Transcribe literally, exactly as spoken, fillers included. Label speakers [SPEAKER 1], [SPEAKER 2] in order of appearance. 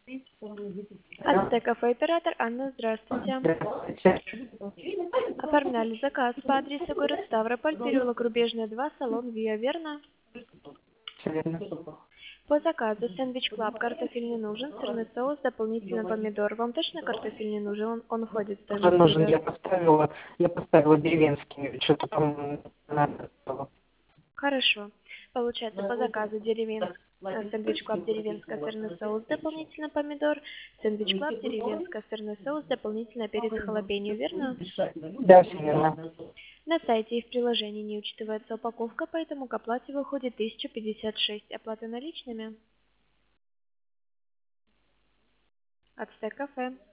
[SPEAKER 1] Ацтек кафе оператор Анна, здравствуйте. Оформляли заказ по адресу город Ставрополь, переулок Рубежная, два, салон Виа, верно? По заказу сэндвич клаб, картофель не нужен, сырный соус, дополнительно помидор. Вам точно картофель не нужен? Он, он входит в
[SPEAKER 2] Уже
[SPEAKER 1] стоимость
[SPEAKER 2] нужен,
[SPEAKER 1] блюда.
[SPEAKER 2] я поставила, я поставила деревенский, что-то там надо было.
[SPEAKER 1] Хорошо. Получается, по заказу деревенск... э, сэндвич клаб деревенская, сырный соус, дополнительно помидор, сэндвич клаб деревенская, сырный соус, дополнительно перец халапеньо, верно?
[SPEAKER 2] Да, все верно.
[SPEAKER 1] На сайте и в приложении не учитывается упаковка, поэтому к оплате выходит тысяча пятьдесят шесть. Оплата наличными. Ацтек кафе.